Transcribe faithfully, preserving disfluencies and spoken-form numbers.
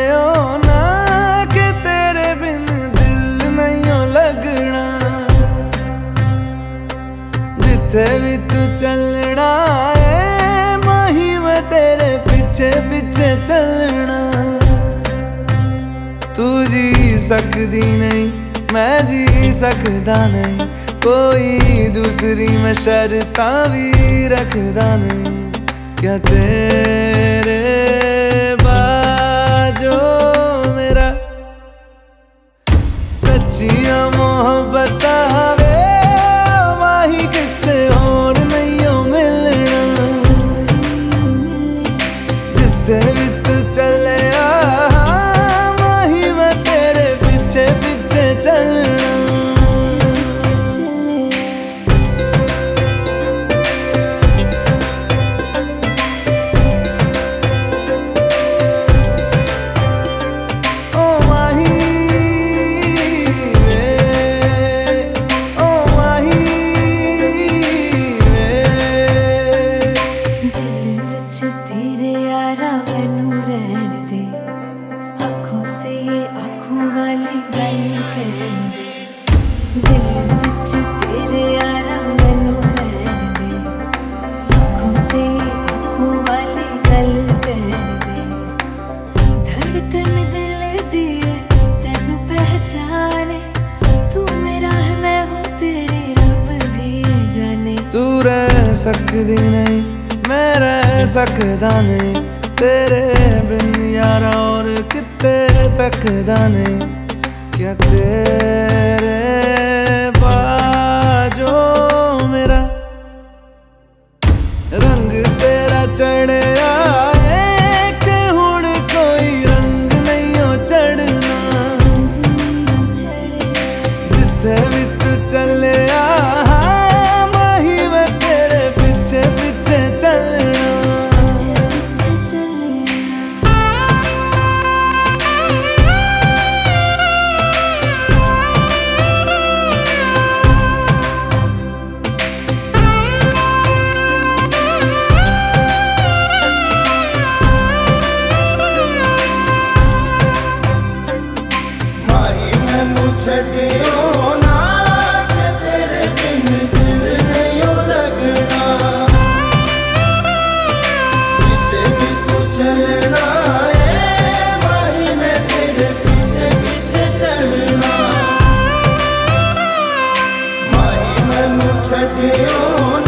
हो ना कि तेरे बिन दिल नहीं हो लगना। जिथे भी तू चलना है माही मैं तेरे पीछे पीछे चलना। तू जी सकदी नहीं मैं जी सकदा नहीं, कोई दूसरी मैं शर्तां भी रखदा नहीं। क्या तेरे बाजो मेरा सच्चियां मोहब्बत वे माही किते होर नहीं हो मिलना। जिथे भी तू चले माही मैं तेरे पीछे पीछे चलना। दिल विच तेरे यारा मैनू रहन दे, आँखों से आँखों वाली गल कहन दे। धड़कन दिल दी है तेनू पहचाने, तू मेरा है मैं हूँ तेरी रब भी जाने। तू रह सकदी नहीं मैं रह सकदा नहीं, तेरे बिन यारा और किते तकदा नहीं। क्या तेरे बाजो मेरा रंग तेरा चढ़े आए कि हुण कोई रंग नहीं हो चढ़ना। जिथे भी तू चले माही मैं तेरे पीछे पीछे चलना। छड़ियो ना कि तेरे बिन दिल नहीं हो लगना। जिते भी तू चलना है माही मैं तेरे पीछे पीछे चलना। माही मैनू छड़ियो